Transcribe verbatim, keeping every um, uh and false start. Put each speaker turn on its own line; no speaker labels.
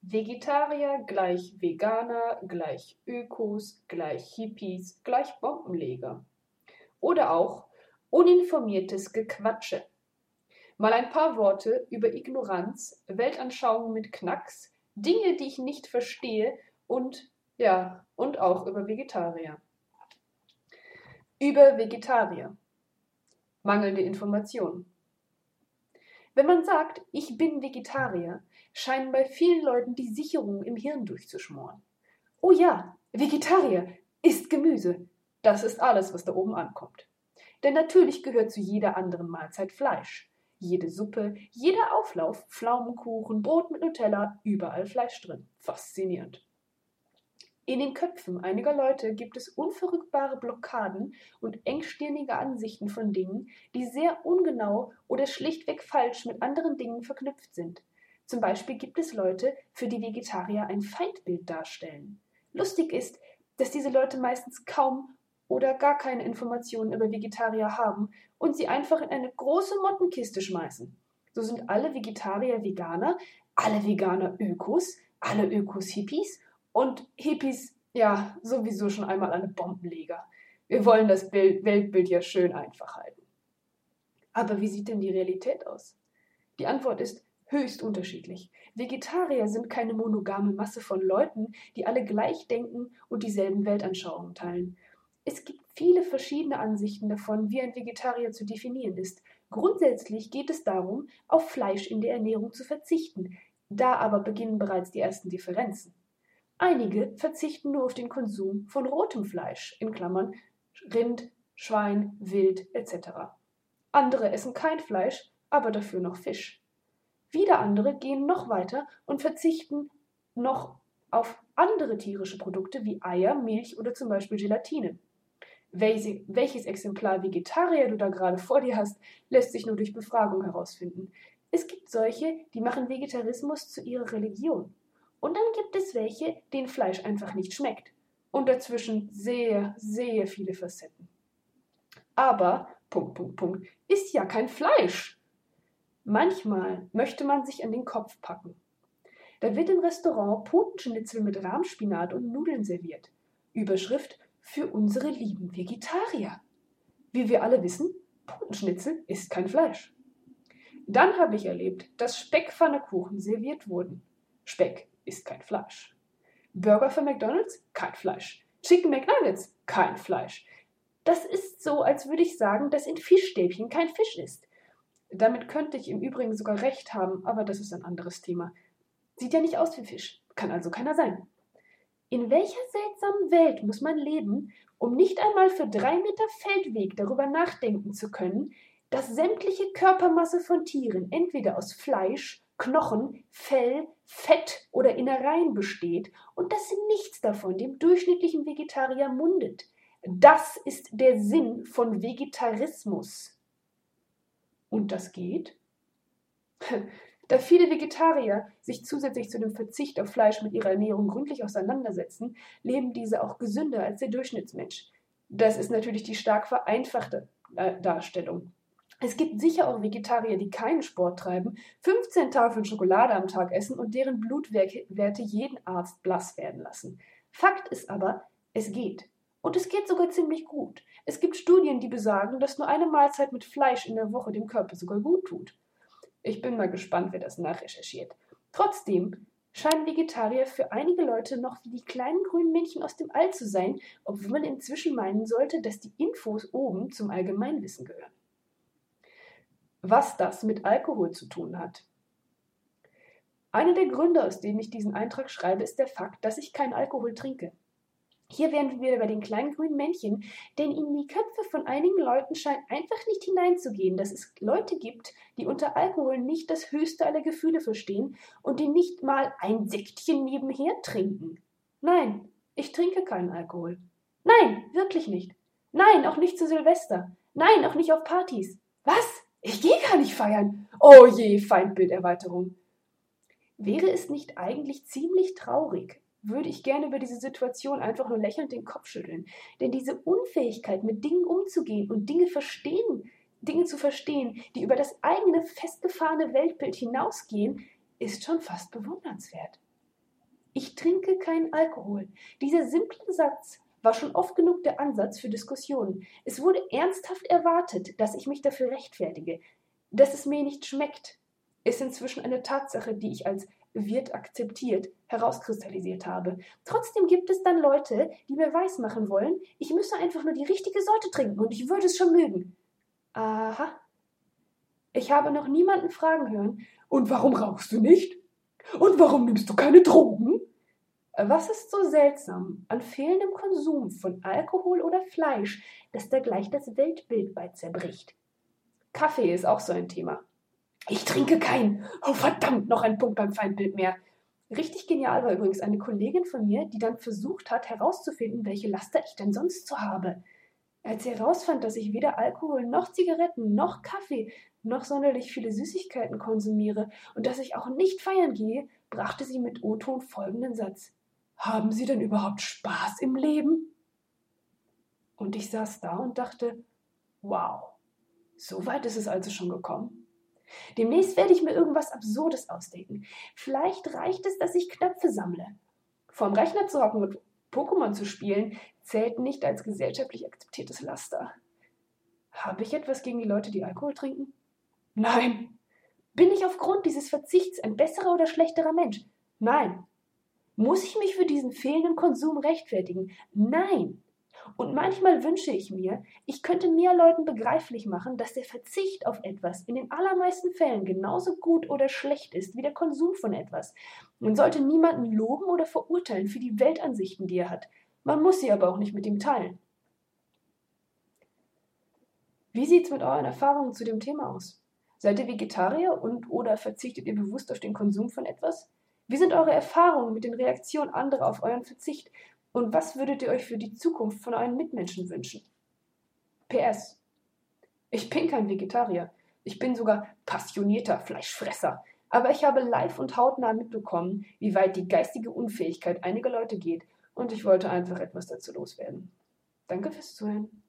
Vegetarier gleich Veganer gleich Ökos gleich Hippies gleich Bombenleger. Oder auch uninformiertes Gequatsche. Mal ein paar Worte über Ignoranz, Weltanschauungen mit Knacks, Dinge, die ich nicht verstehe und, ja, und auch über Vegetarier. Über Vegetarier. Mangelnde Informationen. Wenn man sagt, ich bin Vegetarier, scheinen bei vielen Leuten die Sicherungen im Hirn durchzuschmoren. Oh ja, Vegetarier, isst Gemüse. Das ist alles, was da oben ankommt. Denn natürlich gehört zu jeder anderen Mahlzeit Fleisch. Jede Suppe, jeder Auflauf, Pflaumenkuchen, Brot mit Nutella, überall Fleisch drin. Faszinierend. In den Köpfen einiger Leute gibt es unverrückbare Blockaden und engstirnige Ansichten von Dingen, die sehr ungenau oder schlichtweg falsch mit anderen Dingen verknüpft sind. Zum Beispiel gibt es Leute, für die Vegetarier ein Feindbild darstellen. Lustig ist, dass diese Leute meistens kaum oder gar keine Informationen über Vegetarier haben und sie einfach in eine große Mottenkiste schmeißen. So sind alle Vegetarier Veganer, alle Veganer Ökos, alle Ökos Hippies und Hippies, ja, sowieso schon einmal alle Bombenleger. Wir wollen das Bild, Weltbild ja schön einfach halten. Aber wie sieht denn die Realität aus? Die Antwort ist höchst unterschiedlich. Vegetarier sind keine monogame Masse von Leuten, die alle gleich denken und dieselben Weltanschauungen teilen. Es gibt viele verschiedene Ansichten davon, wie ein Vegetarier zu definieren ist. Grundsätzlich geht es darum, auf Fleisch in der Ernährung zu verzichten. Da aber beginnen bereits die ersten Differenzen. Einige verzichten nur auf den Konsum von rotem Fleisch, in Klammern Rind, Schwein, Wild et cetera. Andere essen kein Fleisch, aber dafür noch Fisch. Wieder andere gehen noch weiter und verzichten noch auf andere tierische Produkte wie Eier, Milch oder zum Beispiel Gelatine. Welche, welches Exemplar Vegetarier du da gerade vor dir hast, lässt sich nur durch Befragung herausfinden. Es gibt solche, die machen Vegetarismus zu ihrer Religion. Und dann gibt es welche, denen Fleisch einfach nicht schmeckt. Und dazwischen sehr, sehr viele Facetten. Aber, Punkt, Punkt, Punkt, ist ja kein Fleisch. Manchmal möchte man sich an den Kopf packen. Da wird im Restaurant Putenschnitzel mit Rahmspinat und Nudeln serviert. Überschrift: für unsere lieben Vegetarier. Wie wir alle wissen, Putenschnitzel ist kein Fleisch. Dann habe ich erlebt, dass Speckpfannekuchen serviert wurden. Speck ist kein Fleisch. Burger für McDonald's? Kein Fleisch. Chicken McNuggets? Kein Fleisch. Das ist so, als würde ich sagen, dass in Fischstäbchen kein Fisch ist. Damit könnte ich im Übrigen sogar recht haben, aber das ist ein anderes Thema. Sieht ja nicht aus wie Fisch, kann also keiner sein. In welcher seltsamen Welt muss man leben, um nicht einmal für drei Meter Feldweg darüber nachdenken zu können, dass sämtliche Körpermasse von Tieren entweder aus Fleisch, Knochen, Fell, Fett oder Innereien besteht und dass nichts davon dem durchschnittlichen Vegetarier mundet. Das ist der Sinn von Vegetarismus. Und das geht? Da viele Vegetarier sich zusätzlich zu dem Verzicht auf Fleisch mit ihrer Ernährung gründlich auseinandersetzen, leben diese auch gesünder als der Durchschnittsmensch. Das ist natürlich die stark vereinfachte äh, Darstellung. Es gibt sicher auch Vegetarier, die keinen Sport treiben, fünfzehn Tafeln Schokolade am Tag essen und deren Blutwerte jeden Arzt blass werden lassen. Fakt ist aber, es geht. Und es geht sogar ziemlich gut. Es gibt Studien, die besagen, dass nur eine Mahlzeit mit Fleisch in der Woche dem Körper sogar gut tut. Ich bin mal gespannt, wer das nachrecherchiert. Trotzdem scheinen Vegetarier für einige Leute noch wie die kleinen grünen Männchen aus dem All zu sein, obwohl man inzwischen meinen sollte, dass die Infos oben zum Allgemeinwissen gehören. Was das mit Alkohol zu tun hat. Einer der Gründe, aus denen ich diesen Eintrag schreibe, ist der Fakt, dass ich keinen Alkohol trinke. Hier wären wir wieder bei den kleinen grünen Männchen, denn in die Köpfe von einigen Leuten scheint einfach nicht hineinzugehen, dass es Leute gibt, die unter Alkohol nicht das höchste aller Gefühle verstehen und die nicht mal ein Sektchen nebenher trinken. Nein, ich trinke keinen Alkohol. Nein, wirklich nicht. Nein, auch nicht zu Silvester. Nein, auch nicht auf Partys. Was? Ich gehe gar nicht feiern. Oh je, Feindbilderweiterung. Wäre es nicht eigentlich ziemlich traurig, würde ich gerne über diese Situation einfach nur lächelnd den Kopf schütteln. Denn diese Unfähigkeit, mit Dingen umzugehen und Dinge verstehen, Dinge zu verstehen, die über das eigene festgefahrene Weltbild hinausgehen, ist schon fast bewundernswert. Ich trinke keinen Alkohol. Dieser simple Satz war schon oft genug der Ansatz für Diskussionen. Es wurde ernsthaft erwartet, dass ich mich dafür rechtfertige. Dass es mir nicht schmeckt, ist inzwischen eine Tatsache, die ich als wird akzeptiert herauskristallisiert habe. Trotzdem gibt es dann Leute, die mir weismachen wollen, ich müsse einfach nur die richtige Sorte trinken und ich würde es schon mögen. Aha. Ich habe noch niemanden fragen hören, und warum rauchst du nicht? Und warum nimmst du keine Drogen? Was ist so seltsam an fehlendem Konsum von Alkohol oder Fleisch, dass da gleich das Weltbild bei zerbricht? Kaffee ist auch so ein Thema. Ich trinke keinen. Oh verdammt, noch ein Punkt beim Feindbild mehr. Richtig genial war übrigens eine Kollegin von mir, die dann versucht hat, herauszufinden, welche Laster ich denn sonst so habe. Als sie herausfand, dass ich weder Alkohol noch Zigaretten noch Kaffee noch sonderlich viele Süßigkeiten konsumiere und dass ich auch nicht feiern gehe, brachte sie mit O-Ton folgenden Satz. Haben Sie denn überhaupt Spaß im Leben? Und ich saß da und dachte, wow, so weit ist es also schon gekommen. Demnächst werde ich mir irgendwas Absurdes ausdenken. Vielleicht reicht es, dass ich Knöpfe sammle. Vorm Rechner zu hocken und Pokémon zu spielen, zählt nicht als gesellschaftlich akzeptiertes Laster. Habe ich etwas gegen die Leute, die Alkohol trinken? Nein. Bin ich aufgrund dieses Verzichts ein besserer oder schlechterer Mensch? Nein. Muss ich mich für diesen fehlenden Konsum rechtfertigen? Nein. Und manchmal wünsche ich mir, ich könnte mehr Leuten begreiflich machen, dass der Verzicht auf etwas in den allermeisten Fällen genauso gut oder schlecht ist wie der Konsum von etwas. Man sollte niemanden loben oder verurteilen für die Weltansichten, die er hat. Man muss sie aber auch nicht mit ihm teilen. Wie sieht's mit euren Erfahrungen zu dem Thema aus? Seid ihr Vegetarier und oder verzichtet ihr bewusst auf den Konsum von etwas? Wie sind eure Erfahrungen mit den Reaktionen anderer auf euren Verzicht? Und was würdet ihr euch für die Zukunft von euren Mitmenschen wünschen? P S. Ich bin kein Vegetarier. Ich bin sogar passionierter Fleischfresser. Aber ich habe live und hautnah mitbekommen, wie weit die geistige Unfähigkeit einiger Leute geht. Und ich wollte einfach etwas dazu loswerden. Danke fürs Zuhören.